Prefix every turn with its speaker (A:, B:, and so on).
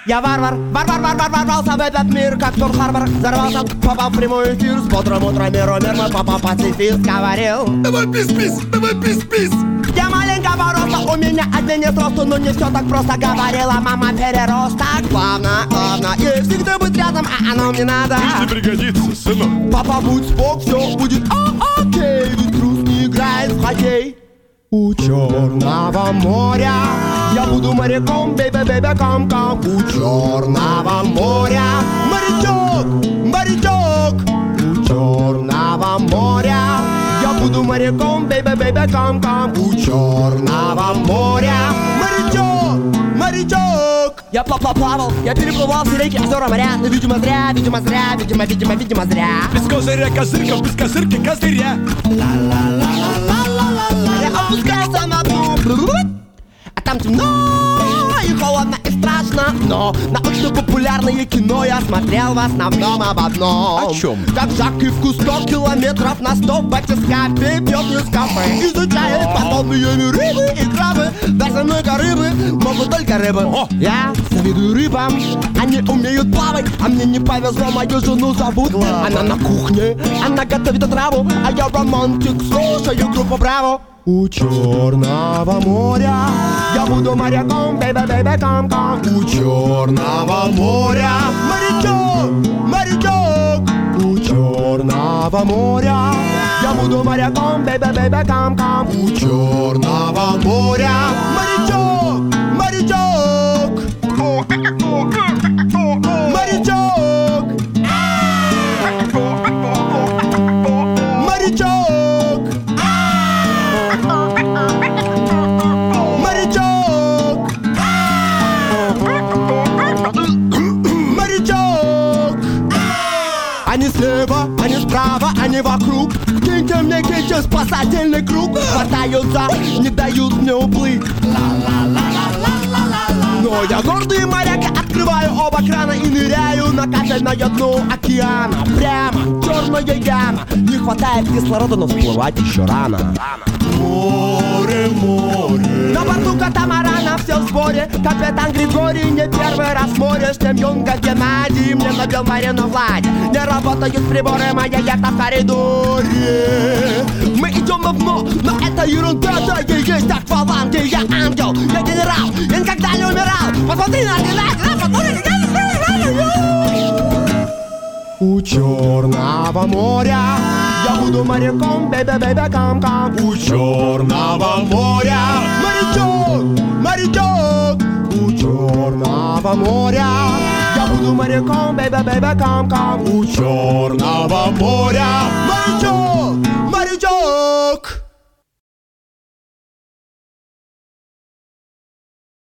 A: Я варвар, ворвался в этот мир, как Перл-Харбор. Взорвался, попал в прямой эфир. С бодрым утром мир, папа пацифист говорил:
B: давай пис-пис, давай пис-пис.
A: Я маленького роста, у меня отменит росту, но не все так просто, говорила мама переросток. Главное, ей всегда быть рядом, а оно мне надо.
B: Пусть не пригодится, сынок.
A: Папа, будь спок, все будет окей. Ведь трус не играет в хоккей. У Черного моря я буду моряком, бэйби, кам-кам. У Черного моря морячок. У Черного моря я буду моряком, бэйби, кам-кам. У Черного моря морячок. Я плавал, я переплывал все реки, озера, моря. Но видимо зря, видимо зря.
B: Без козыря козырьков, без козырки козыря.
A: Я опускался на дно, а там темно и холодно и страшно. Но научно-популярное кино я смотрел в основном об одном.
B: О чем?
A: Как Жак в кустов километров на 100 в батискафе пьет Нескафе. Изучает подобные рыбы и крабы. Даже много рыбы могут только рыбы. Я завидую рыбам, они умеют плавать. А мне не повезло, мою жену зовут Она на кухне, она готовит отраву. А я романтик, слушаю группу Браво. У Черного моря я буду моряком, бэйби, кам-кам. У Черного моря морячок. У Черного моря я буду моряком, бэйби, кам-кам. У Черного моря морячок. Они слева, они справа, они вокруг. Киньте мне, киньте спасательный круг. Хватаются, не дают мне уплыть. Но я гордый моряк, открываю оба крана и ныряю на капельное дно океана. Прямо черная яма. Не хватает кислорода, но всплывать еще рано.
B: Море.
A: На борту катамарана все в сборе. Капитан Григорий не первый раз в море. Штемьонга Геннадий мне набил Марину гладь. Не работают приборы, моя яхта в коридоре. Мы идем на дно, но это ерунда. Да, я есть акваланг, я ангел, я генерал, я никогда не умирал. Посмотри на меня, посмотри на меня. У Черного моря я буду моряком, бэйби, кам-кам. У Черного моря морячок. У Черного моря я буду моряком, бэйби, кам-кам. У Черного моря